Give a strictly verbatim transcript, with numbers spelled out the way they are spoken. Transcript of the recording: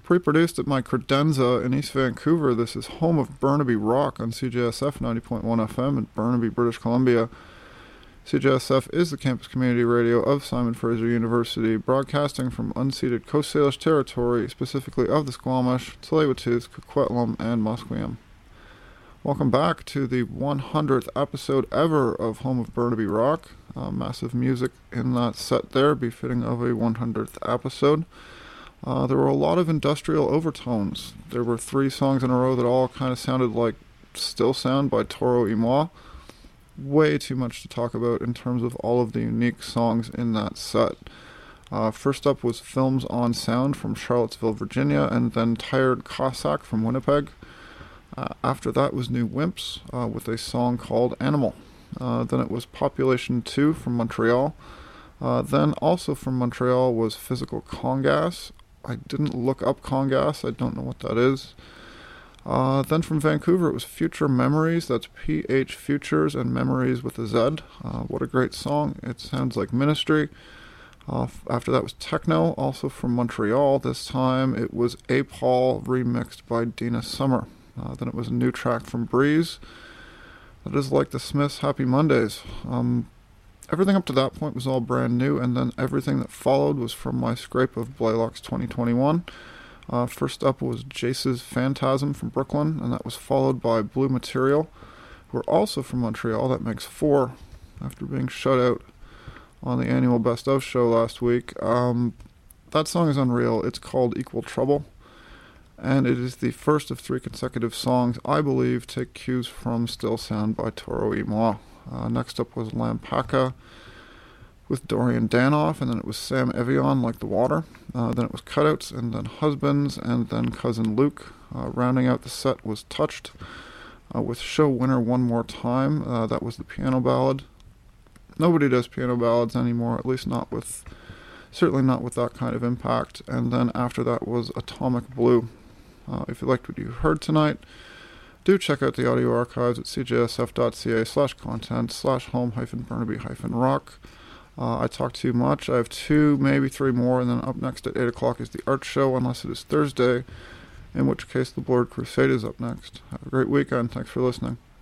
Pre-produced at my credenza in East Vancouver, this is home of Burnaby Rock on C J S F ninety point one F M in Burnaby, British Columbia. C J S F is the campus community radio of Simon Fraser University, broadcasting from unceded Coast Salish territory, specifically of the Squamish, Tsleil-Waututh, Coquitlam, and Musqueam. Welcome back to the one hundredth episode ever of Home of Burnaby Rock. Uh, massive music in that set there, befitting of a one hundredth episode. Uh, there were a lot of industrial overtones. There were three songs in a row that all kind of sounded like Still Sound by Toro y Moi. Way too much to talk about in terms of all of the unique songs in that set. Uh, first up was Films on Sound from Charlottesville, Virginia, and then Tired Cossack from Winnipeg. Uh, after that was New Wimps uh, with a song called Animal. Uh, then it was Population two from Montreal. Uh, then also from Montreal was Physical Congas. I didn't look up Congas, I don't know what that is. Uh, then from Vancouver it was Future Memories, that's P H Futures and Memories with a Z. Uh, what a great song, it sounds like Ministry. Uh, f- after that was Techno, also from Montreal. This time it was A Paul remixed by Dina Summer. Uh, then it was a new track from Breeze. That is like the Smiths' Happy Mondays. Um, everything up to that point was all brand new, and then everything that followed was from my scrape of Blaylock's twenty twenty-one. Uh, first up was Jace's Phantasm from Brooklyn, and that was followed by Blue Material, who are also from Montreal. That makes four after being shut out on the annual Best Of show last week. Um, that song is unreal. It's called Equal Trouble, and it is the first of three consecutive songs I believe take cues from Still Sound by Toro y Moi. Uh, next up was Lampaka with Dorian Danoff, and then it was Sam Evian, Like the Water. Uh, then it was Cutouts, and then Husbands, and then Cousin Luke. Uh, rounding out the set was Touched uh, with Show Winner One More Time. Uh, that was the piano ballad. Nobody does piano ballads anymore, at least not with, certainly not with that kind of impact. And then after that was Atomic Blue. Uh, if you liked what you heard tonight, do check out the audio archives at cjsf.ca slash content slash home hyphen Burnaby hyphen rock. Uh, I talk too much. I have two, maybe three more, and then up next at eight o'clock is the art show, unless it is Thursday, in which case the Blurred Crusade is up next. Have a great weekend. Thanks for listening.